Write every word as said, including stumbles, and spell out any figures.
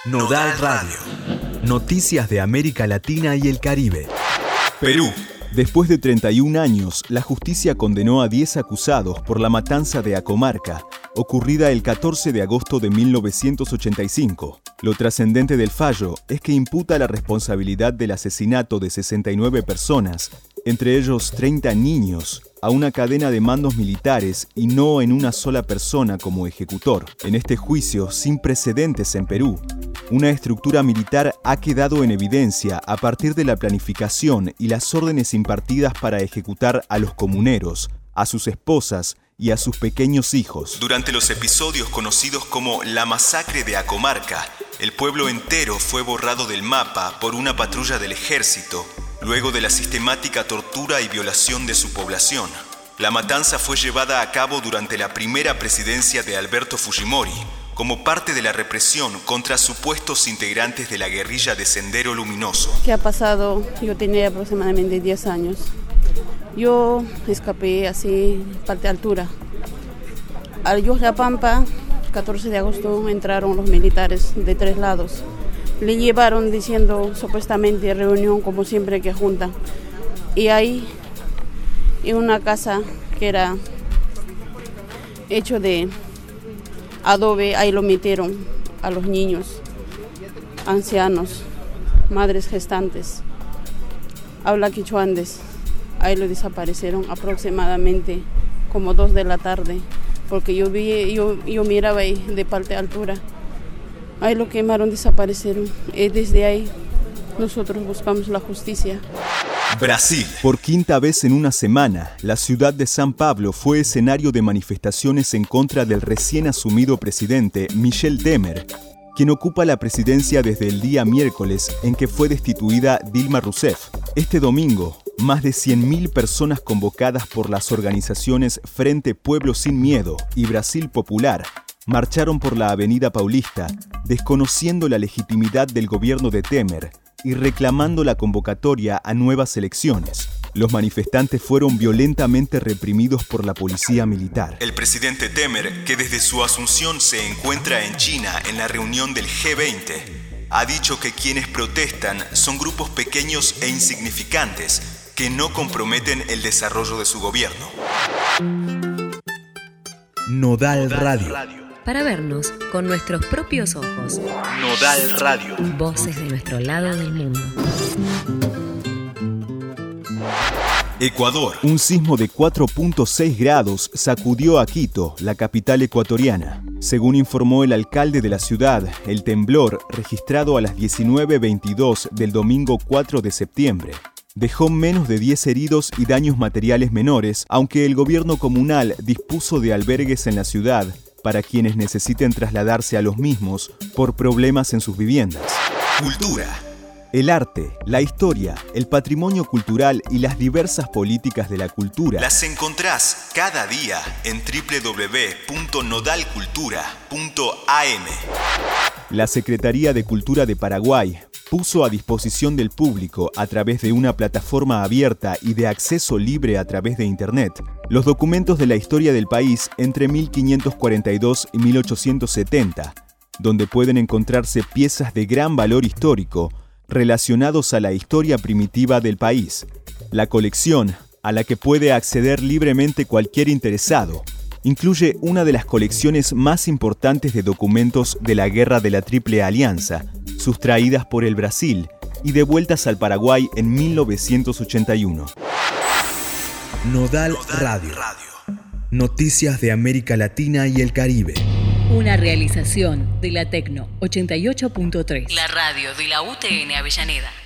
Nodal Radio. Noticias de América Latina y el Caribe. Perú. Después de treinta y un años, la justicia condenó a diez acusados por la matanza de Acomarca, ocurrida el catorce de agosto de mil novecientos ochenta y cinco. Lo trascendente del fallo es que imputa la responsabilidad del asesinato de sesenta y nueve personas, entre ellos treinta niños, a una cadena de mandos militares y no en una sola persona como ejecutor. En este juicio, sin precedentes en Perú, una estructura militar ha quedado en evidencia a partir de la planificación y las órdenes impartidas para ejecutar a los comuneros, a sus esposas y a sus pequeños hijos. Durante los episodios conocidos como la masacre de Acomarca, el pueblo entero fue borrado del mapa por una patrulla del ejército, luego de la sistemática tortura y violación de su población. La matanza fue llevada a cabo durante la primera presidencia de Alberto Fujimori, como parte de la represión contra supuestos integrantes de la guerrilla de Sendero Luminoso. ¿Qué ha pasado? Yo tenía aproximadamente diez años. Yo escapé así, parte altura. Al Yoslapampa, catorce de agosto, entraron los militares de tres lados. Le llevaron diciendo supuestamente reunión como siempre que juntan. Y ahí, en una casa que era hecho de adobe, ahí lo metieron a los niños, ancianos, madres gestantes, habla quichuandes. Ahí lo desaparecieron aproximadamente como dos de la tarde, porque yo vi, yo, yo miraba ahí de parte altura. Ahí lo quemaron, desaparecieron. Y desde ahí nosotros buscamos la justicia. Brasil. Por quinta vez en una semana, la ciudad de San Pablo fue escenario de manifestaciones en contra del recién asumido presidente Michel Temer, quien ocupa la presidencia desde el día miércoles en que fue destituida Dilma Rousseff. Este domingo, más de cien mil personas convocadas por las organizaciones Frente Pueblo Sin Miedo y Brasil Popular marcharon por la Avenida Paulista, desconociendo la legitimidad del gobierno de Temer y reclamando la convocatoria a nuevas elecciones. Los manifestantes fueron violentamente reprimidos por la policía militar. El presidente Temer, que desde su asunción se encuentra en China en la reunión del G veinte, ha dicho que quienes protestan son grupos pequeños e insignificantes que no comprometen el desarrollo de su gobierno. Nodal Radio. Para vernos con nuestros propios ojos. Nodal Radio. Voces de nuestro lado del mundo. Ecuador. Un sismo de cuatro punto seis grados sacudió a Quito, la capital ecuatoriana. Según informó el alcalde de la ciudad, el temblor, registrado a las diecinueve veintidós del domingo cuatro de septiembre, dejó menos de diez heridos y daños materiales menores, aunque el gobierno comunal dispuso de albergues en la ciudad para quienes necesiten trasladarse a los mismos por problemas en sus viviendas. Cultura. El arte, la historia, el patrimonio cultural y las diversas políticas de la cultura las encontrás cada día en doble u doble u doble u punto nodal cultura punto a m. La Secretaría de Cultura de Paraguay puso a disposición del público, a través de una plataforma abierta y de acceso libre a través de Internet, los documentos de la historia del país entre mil quinientos cuarenta y dos y mil ochocientos setenta, donde pueden encontrarse piezas de gran valor histórico relacionados a la historia primitiva del país. La colección, a la que puede acceder libremente cualquier interesado, incluye una de las colecciones más importantes de documentos de la Guerra de la Triple Alianza, sustraídas por el Brasil y devueltas al Paraguay en mil novecientos ochenta y uno. Nodal Radio. Noticias de América Latina y el Caribe. Una realización de la Tecno ochenta y ocho punto tres. La radio de la U T N Avellaneda.